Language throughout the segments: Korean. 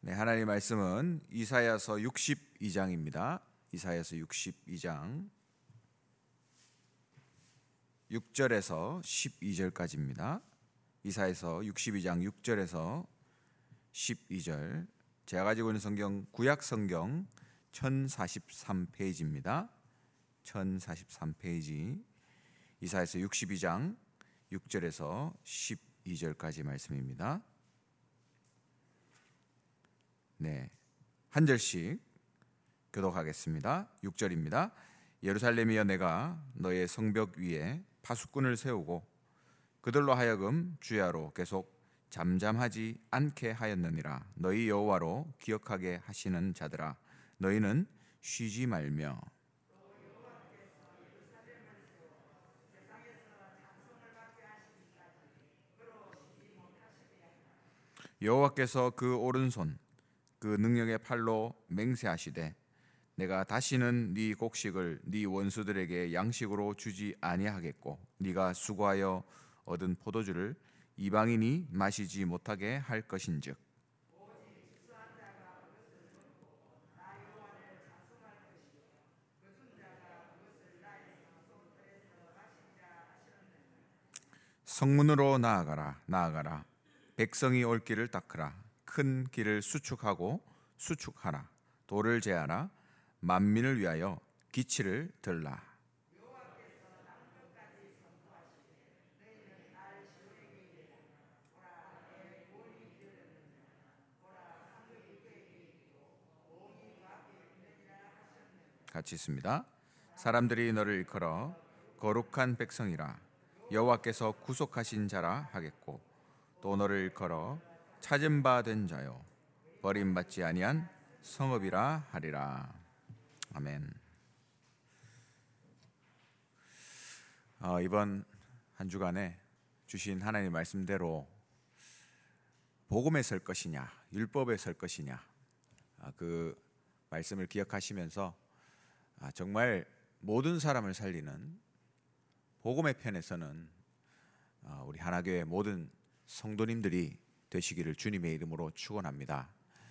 네, 하나님의 말씀은 이사야서 62장입니다. 이사야서 62장 6절에서 12절까지입니다. 이사야서 62장 6절에서 12절. 제가 가지고 있는 성경 구약 성경 1043페이지입니다. 1043페이지. 이사야서 62장 6절에서 12절까지 말씀입니다. 네, 한 절씩 교독하겠습니다. 6절입니다. 예루살렘이여, 내가 너의 성벽 위에 파수꾼을 세우고 그들로 하여금 주야로 계속 잠잠하지 않게 하였느니라. 너희 여호와로 기억하게 하시는 자들아, 너희는 쉬지 말며 여호와께서 그 오른손 그 능력의 팔로 맹세하시되 내가 다시는 네 곡식을 네 원수들에게 양식으로 주지 아니하겠고 네가 수고하여 얻은 포도주를 이방인이 마시지 못하게 할 것인즉 성문으로 나아가라. 백성이 올 길을 닦으라. 큰 길을 수축하고 수축하라. 돌을 제하라. 만민을 위하여 기치를 들라. 같이 있습니다. 사람들이 너를 일컬어 거룩한 백성이라 여호와께서 구속하신 자라 하겠고, 또 너를 일컬어 찾은 바 된 자요 버림받지 아니한 성읍이라 하리라. 아멘. 이번 한 주간에 주신 하나님의 말씀대로 복음에 설 것이냐 율법에 설 것이냐, 그 말씀을 기억하시면서 정말 모든 사람을 살리는 복음의 편에서는 우리 하나교회 모든 성도님들이 되시기를 주님의 이름으로 축원합니다.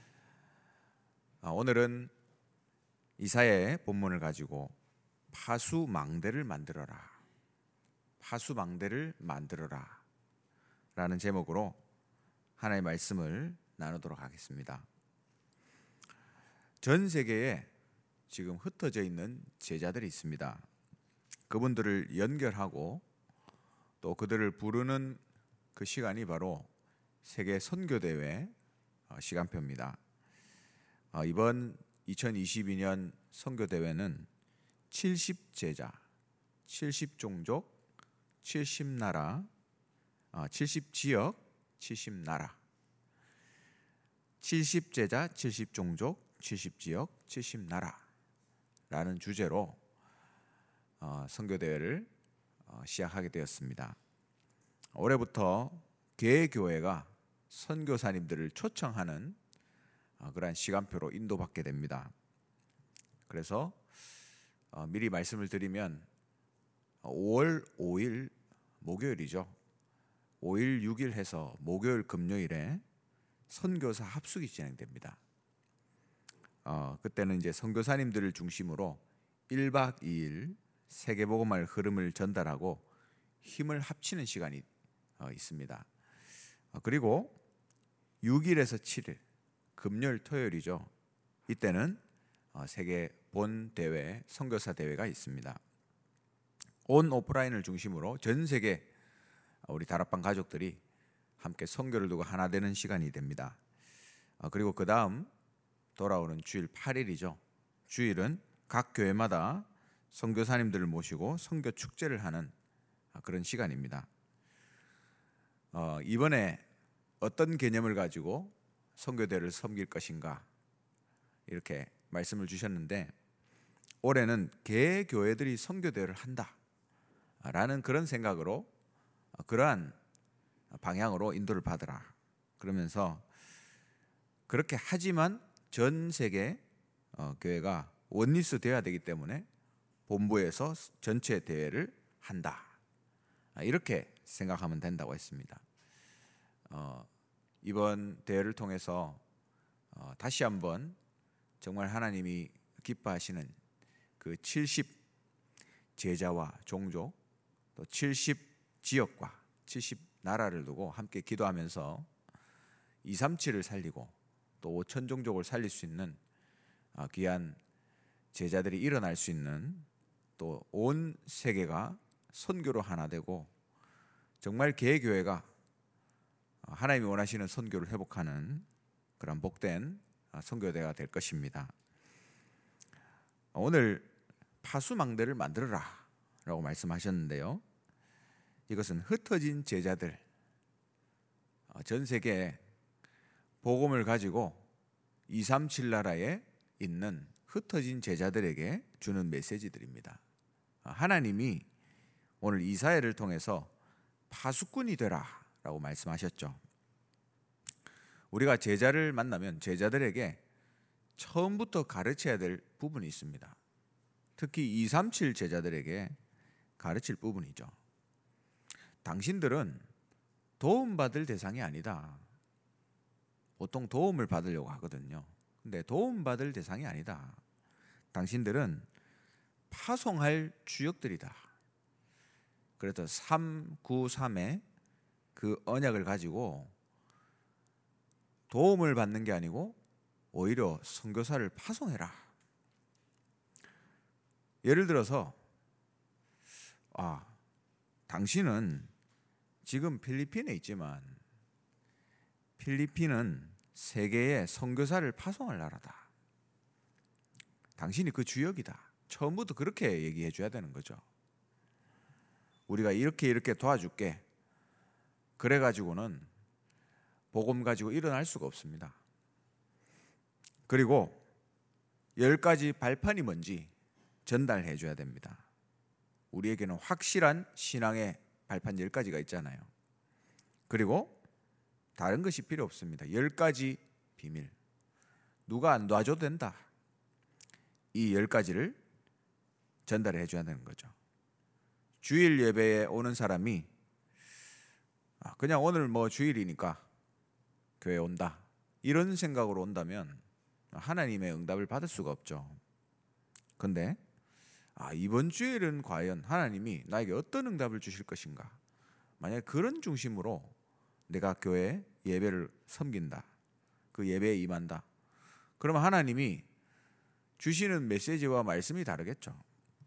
오늘은 이사야의 본문을 가지고 파수망대를 만들어라, 파수망대를 만들어라 라는 제목으로 하나님의 말씀을 나누도록 하겠습니다. 전 세계에 지금 흩어져 있는 제자들이 있습니다. 그분들을 연결하고 또 그들을 부르는 그 시간이 바로 세계 선교대회 시간표입니다. 이번 2022년 선교대회는 70제자, 70종족, 70나라, 70지역, 70나라, 70제자, 70종족, 70지역, 70나라라는 주제로 선교대회를 시작하게 되었습니다. 올해부터 개교회가 선교사님들을 초청하는 그러한 시간표로 인도받게 됩니다. 그래서 미리 말씀을 드리면 5월 5일 목요일이죠. 5일 6일 해서 목요일 금요일에 선교사 합숙이 진행됩니다. 그때는 이제 선교사님들을 중심으로 1박 2일 세계복음화의 흐름을 전달하고 힘을 합치는 시간이 있습니다. 그리고 6일에서 7일 금요일 토요일이죠. 이때는 세계 본 대회 선교사 대회가 있습니다. 온 오프라인을 중심으로 전 세계 우리 다락방 가족들이 함께 선교를 두고 하나 되는 시간이 됩니다. 그리고 그 다음 돌아오는 주일 8일이죠. 주일은 각 교회마다 선교사님들을 모시고 선교 축제를 하는 그런 시간입니다. 이번에 어떤 개념을 가지고 선교대를 섬길 것인가 이렇게 말씀을 주셨는데, 올해는 개교회들이 선교대를 한다라는 그런 생각으로 그러한 방향으로 인도를 받으라 그러면서, 그렇게 하지만 전 세계 교회가 원리스 되어야 되기 때문에 본부에서 전체 대회를 한다, 이렇게 생각하면 된다고 했습니다. 이번 대회를 통해서 다시 한번 정말 하나님이 기뻐하시는 그 70 제자와 종족, 또 70 지역과 70 나라를 두고 함께 기도하면서 237을 살리고 또 5천 종족을 살릴 수 있는 귀한 제자들이 일어날 수 있는, 또 온 세계가 선교로 하나 되고 정말 개교회가 하나님이 원하시는 선교를 회복하는 그런 복된 선교대가 될 것입니다. 오늘 파수망대를 만들어라 라고 말씀하셨는데요, 이것은 흩어진 제자들, 전 세계에 복음을 가지고 237 나라에 있는 흩어진 제자들에게 주는 메시지들입니다. 하나님이 오늘 이사야를 통해서 파수꾼이 되라 라고 말씀하셨죠. 우리가 제자를 만나면 제자들에게 처음부터 가르쳐야 될 부분이 있습니다. 특히 237 제자들에게 가르칠 부분이죠. 당신들은 도움받을 대상이 아니다. 보통 도움을 받으려고 하거든요. 근데 도움받을 대상이 아니다. 당신들은 파송할 주역들이다. 그래서 393의 그 언약을 가지고 도움을 받는 게 아니고 오히려 선교사를 파송해라. 예를 들어서 당신은 지금 필리핀에 있지만 필리핀은 세계에 선교사를 파송할 나라다. 당신이 그 주역이다. 처음부터 그렇게 얘기해 줘야 되는 거죠. 우리가 이렇게 도와줄게. 그래가지고는 복음 가지고 일어날 수가 없습니다. 그리고 10가지 발판이 뭔지 전달해 줘야 됩니다. 우리에게는 확실한 신앙의 발판 10가지가 있잖아요. 그리고 다른 것이 필요 없습니다. 10가지 비밀. 누가 안 도와줘도 된다. 이 10가지를 전달해 줘야 되는 거죠. 주일 예배에 오는 사람이 그냥 오늘 주일이니까 교회 온다, 이런 생각으로 온다면 하나님의 응답을 받을 수가 없죠. 근데 이번 주일은 과연 하나님이 나에게 어떤 응답을 주실 것인가, 만약에 그런 중심으로 내가 교회 예배를 섬긴다, 그 예배에 임한다, 그러면 하나님이 주시는 메시지와 말씀이 다르겠죠.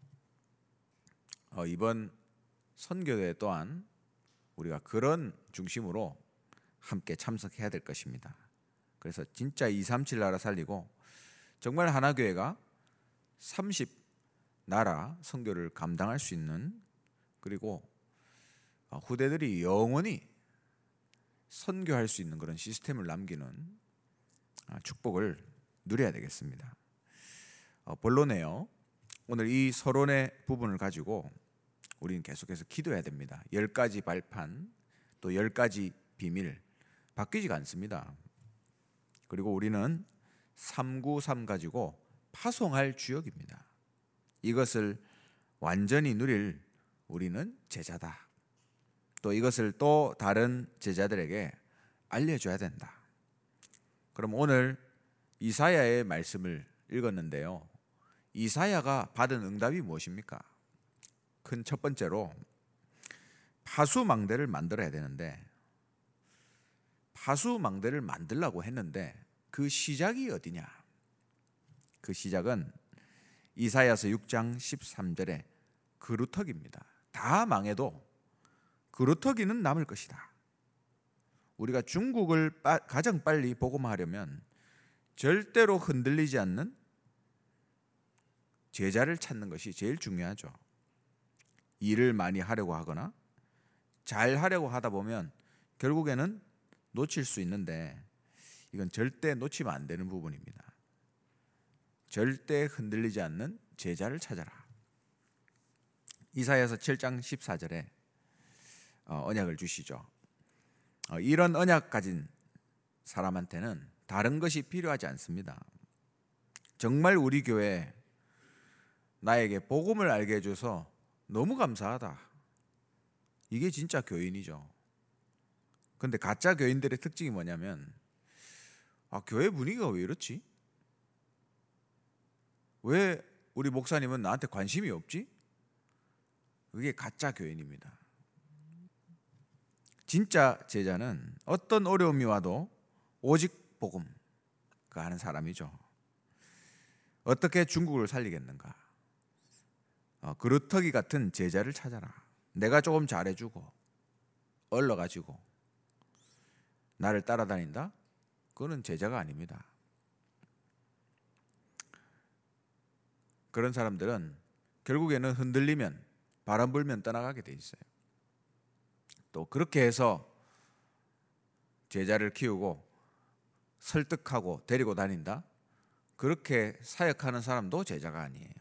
이번 선교대 또한 우리가 그런 중심으로 함께 참석해야 될 것입니다. 그래서 진짜 237 나라 살리고 정말 하나교회가 30 나라 선교를 감당할 수 있는, 그리고 후대들이 영원히 선교할 수 있는 그런 시스템을 남기는 축복을 누려야 되겠습니다. 본론에요, 오늘 이 서론의 부분을 가지고 우리는 계속해서 기도해야 됩니다. 10가지 발판, 또 10가지 비밀, 바뀌지가 않습니다. 그리고 우리는 393 가지고 파송할 주역입니다. 이것을 완전히 누릴 우리는 제자다. 또 이것을 또 다른 제자들에게 알려줘야 된다. 그럼 오늘 이사야의 말씀을 읽었는데요, 이사야가 받은 응답이 무엇입니까? 큰 첫 번째로 파수망대를 만들어야 되는데, 파수망대를 만들라고 했는데 그 시작이 어디냐? 그 시작은 이사야서 6장 13절에 그루터기입니다. 다 망해도 그루터기는 남을 것이다. 우리가 중국을 가장 빨리 복음화하려면 절대로 흔들리지 않는 제자를 찾는 것이 제일 중요하죠. 일을 많이 하려고 하거나 잘 하려고 하다 보면 결국에는 놓칠 수 있는데, 이건 절대 놓치면 안 되는 부분입니다. 절대 흔들리지 않는 제자를 찾아라. 이사야서 7장 14절에 언약을 주시죠. 이런 언약 가진 사람한테는 다른 것이 필요하지 않습니다. 정말 우리 교회 나에게 복음을 알게 해줘서 너무 감사하다. 이게 진짜 교인이죠. 근데 가짜 교인들의 특징이 뭐냐면 교회 분위기가 왜 이렇지? 왜 우리 목사님은 나한테 관심이 없지? 그게 가짜 교인입니다. 진짜 제자는 어떤 어려움이 와도 오직 복음 그 하는 사람이죠. 어떻게 중국을 살리겠는가? 그루터기 같은 제자를 찾아라. 내가 조금 잘해주고 얼러가지고 나를 따라다닌다? 그거는 제자가 아닙니다. 그런 사람들은 결국에는 흔들리면 바람 불면 떠나가게 돼 있어요. 또 그렇게 해서 제자를 키우고 설득하고 데리고 다닌다? 그렇게 사역하는 사람도 제자가 아니에요.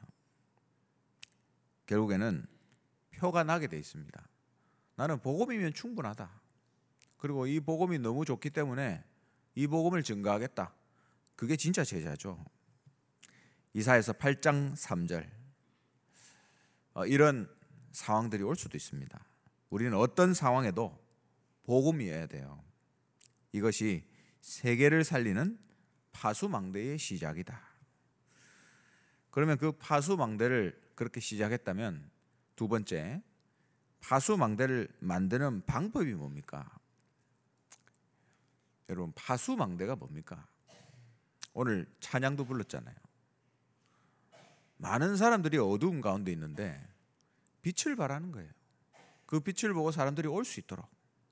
결국에는 표가 나게 돼 있습니다. 나는 복음이면 충분하다. 그리고 이 복음이 너무 좋기 때문에 이 복음을 증거하겠다. 그게 진짜 제자죠. 이사야서 8장 3절 이런 상황들이 올 수도 있습니다. 우리는 어떤 상황에도 복음이어야 돼요. 이것이 세계를 살리는 파수망대의 시작이다. 그러면 그 파수망대를 그렇게 시작했다면 두 번째, 파수망대를 만드는 방법이 뭡니까? 여러분, 파수망대가 뭡니까? 오늘 찬양도 불렀잖아요. 많은 사람들이 어두운 가운데 있는데 빛을 발하는 거예요. 그 빛을 보고 사람들이 올 수 있도록.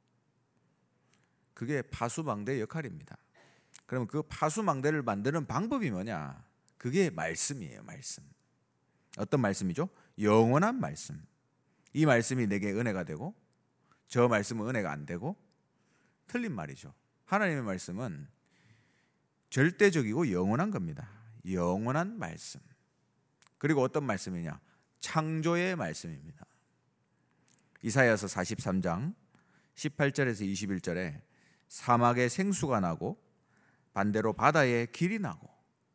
그게 파수망대의 역할입니다. 그러면 그 파수망대를 만드는 방법이 뭐냐? 그게 말씀이에요. 말씀. 어떤 말씀이죠? 영원한 말씀. 이 말씀이 내게 은혜가 되고 저 말씀은 은혜가 안 되고, 틀린 말이죠. 하나님의 말씀은 절대적이고 영원한 겁니다. 영원한 말씀. 그리고 어떤 말씀이냐? 창조의 말씀입니다. 이사야서 43장 18절에서 21절에 사막에 생수가 나고 반대로 바다에 길이 나고,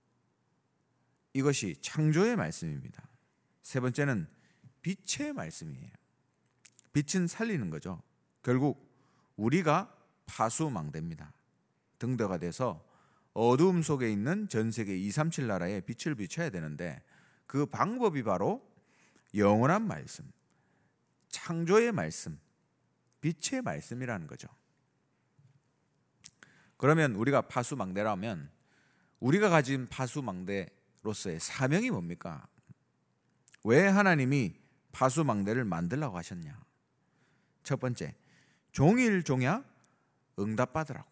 이것이 창조의 말씀입니다. 세 번째는 빛의 말씀이에요. 빛은 살리는 거죠. 결국 우리가 파수망대입니다. 등대가 돼서 어두움 속에 있는 전 세계 237 나라에 빛을 비춰야 되는데 그 방법이 바로 영원한 말씀, 창조의 말씀, 빛의 말씀이라는 거죠. 그러면 우리가 파수망대라면 우리가 가진 파수망대로서의 사명이 뭡니까? 왜 하나님이 파수망대를 만들라고 하셨냐? 첫 번째, 종일종야 응답받으라고.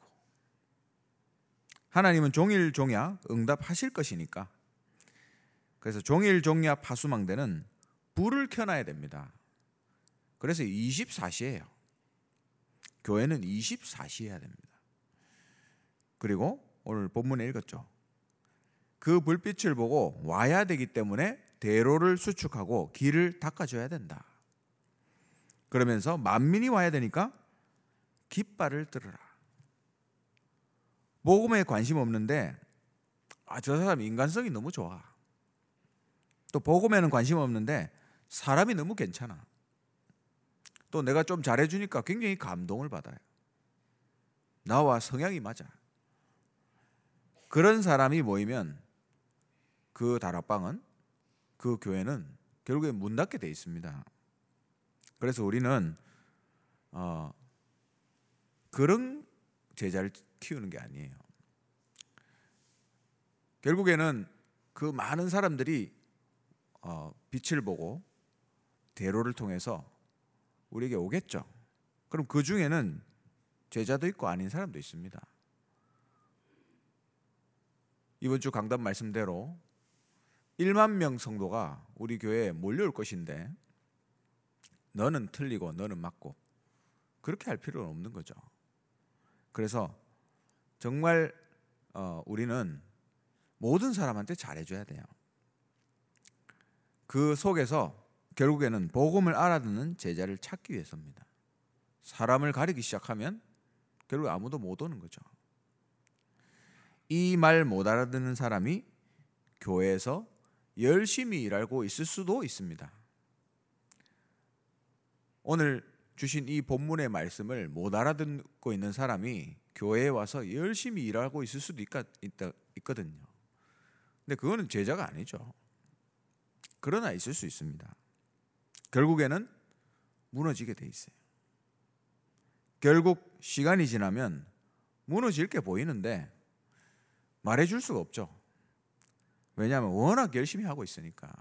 하나님은 종일종야 응답하실 것이니까. 그래서 종일종야 파수망대는 불을 켜놔야 됩니다. 그래서 24시예요. 교회는 24시 해야 됩니다. 그리고 오늘 본문에 읽었죠. 그 불빛을 보고 와야 되기 때문에 대로를 수축하고 길을 닦아줘야 된다. 그러면서 만민이 와야 되니까 깃발을 들으라. 복음에 관심 없는데 저 사람 인간성이 너무 좋아. 또 복음에는 관심 없는데 사람이 너무 괜찮아. 또 내가 좀 잘해주니까 굉장히 감동을 받아요. 나와 성향이 맞아. 그런 사람이 모이면 그 다락방은, 그 교회는 결국에 문 닫게 돼 있습니다. 그래서 우리는 그런 제자를 키우는 게 아니에요. 결국에는 그 많은 사람들이 빛을 보고 대로를 통해서 우리에게 오겠죠. 그럼 그 중에는 제자도 있고 아닌 사람도 있습니다. 이번 주 강단 말씀대로 1만 명 성도가 우리 교회에 몰려올 것인데 너는 틀리고 너는 맞고 그렇게 할 필요는 없는 거죠. 그래서 정말 우리는 모든 사람한테 잘해줘야 돼요. 그 속에서 결국에는 복음을 알아듣는 제자를 찾기 위해서입니다. 사람을 가리기 시작하면 결국 아무도 못 오는 거죠. 이 말 못 알아듣는 사람이 교회에서 열심히 일하고 있을 수도 있습니다. 오늘 주신 이 본문의 말씀을 못 알아듣고 있는 사람이 교회에 와서 열심히 일하고 있을 수도 있거든요. 근데 그거는 제자가 아니죠. 그러나 있을 수 있습니다. 결국에는 무너지게 돼 있어요. 결국 시간이 지나면 무너질 게 보이는데 말해줄 수가 없죠. 왜냐하면 워낙 열심히 하고 있으니까.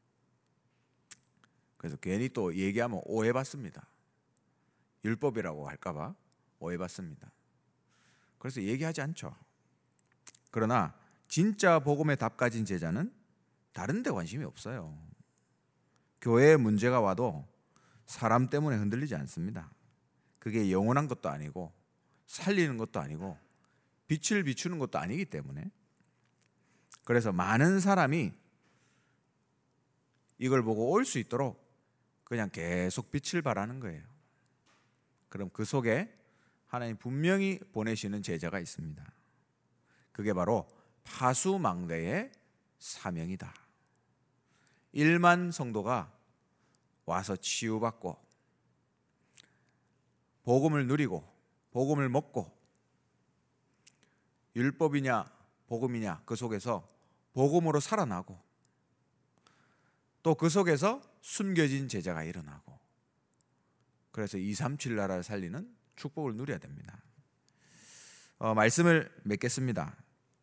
그래서 괜히 또 얘기하면 오해받습니다. 율법이라고 할까봐 오해받습니다. 그래서 얘기하지 않죠. 그러나 진짜 복음의 답 가진 제자는 다른 데 관심이 없어요. 교회에 문제가 와도 사람 때문에 흔들리지 않습니다. 그게 영원한 것도 아니고 살리는 것도 아니고 빛을 비추는 것도 아니기 때문에, 그래서 많은 사람이 이걸 보고 올 수 있도록 그냥 계속 빛을 발하는 거예요. 그럼 그 속에 하나님 분명히 보내시는 제자가 있습니다. 그게 바로 파수망대의 사명이다. 1만 성도가 와서 치유받고 복음을 누리고 복음을 먹고, 율법이냐 복음이냐 그 속에서 복음으로 살아나고, 또 그 속에서 숨겨진 제자가 일어나고, 그래서 237 나라를 살리는 축복을 누려야 됩니다. 말씀을 맺겠습니다.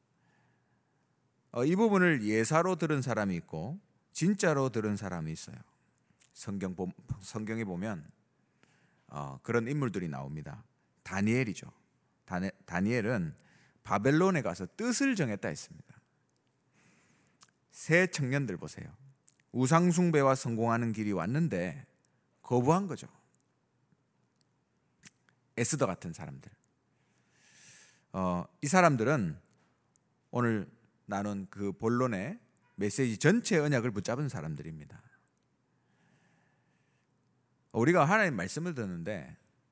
이 부분을 예사로 들은 사람이 있고 진짜로 들은 사람이 있어요. 성경에 보면 그런 인물들이 나옵니다. 다니엘이죠. 다니엘은 바벨론에 가서 뜻을 정했다 했습니다. 새 청년들 보세요. 우상 숭배와 성공하는 길이 왔는데 거부한 거죠. 에스더 같은 사람들. 이 사람들은 오늘 나눈 그 본론의 메시지 전체 언약을 붙잡은 사람들입니다. 우리가 하나님 말씀을 듣는데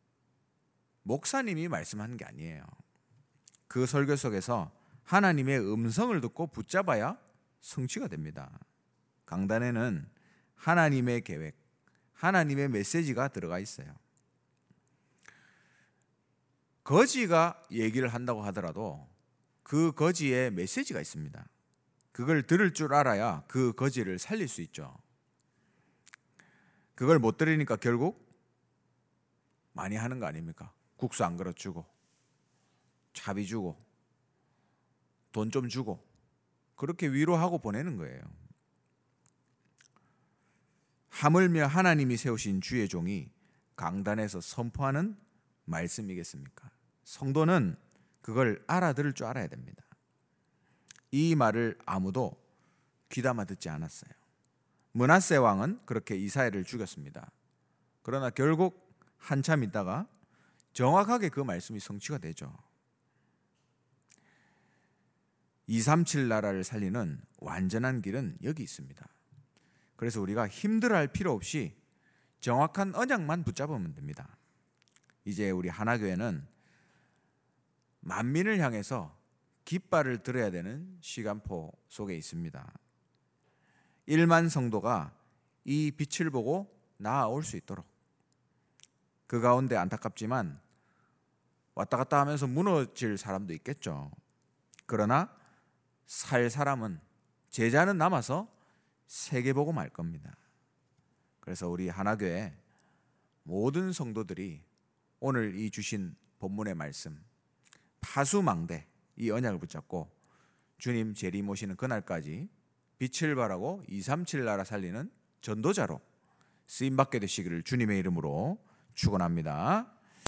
목사님이 말씀하는 게 아니에요. 그 설교 속에서 하나님의 음성을 듣고 붙잡아야 성취가 됩니다. 강단에는 하나님의 계획, 하나님의 메시지가 들어가 있어요. 거지가 얘기를 한다고 하더라도 그 거지의 메시지가 있습니다. 그걸 들을 줄 알아야 그 거지를 살릴 수 있죠. 그걸 못 들으니까 결국 많이 하는 거 아닙니까? 국수 안 그릇 주고, 차비 주고, 돈 좀 주고, 그렇게 위로하고 보내는 거예요. 하물며 하나님이 세우신 주의 종이 강단에서 선포하는 말씀이겠습니까? 성도는 그걸 알아들을 줄 알아야 됩니다. 이 말을 아무도 귀담아 듣지 않았어요. 므낫세 왕은 그렇게 이사야를 죽였습니다. 그러나 결국 한참 있다가 정확하게 그 말씀이 성취가 되죠. 237 나라를 살리는 완전한 길은 여기 있습니다. 그래서 우리가 힘들어할 필요 없이 정확한 언약만 붙잡으면 됩니다. 이제 우리 하나교회는 만민을 향해서 깃발을 들어야 되는 시간포 속에 있습니다. 1만 성도가 이 빛을 보고 나아올 수 있도록. 그 가운데 안타깝지만 왔다 갔다 하면서 무너질 사람도 있겠죠. 그러나 살 사람은, 제자는 남아서 세계보고 말 겁니다. 그래서 우리 하나교회 모든 성도들이 오늘 이 주신 본문의 말씀, 파수망대 이 언약을 붙잡고 주님 재림 오시는 그날까지 빛을 발하고 237 나라 살리는 전도자로 쓰임받게 되시기를 주님의 이름으로 축원합니다.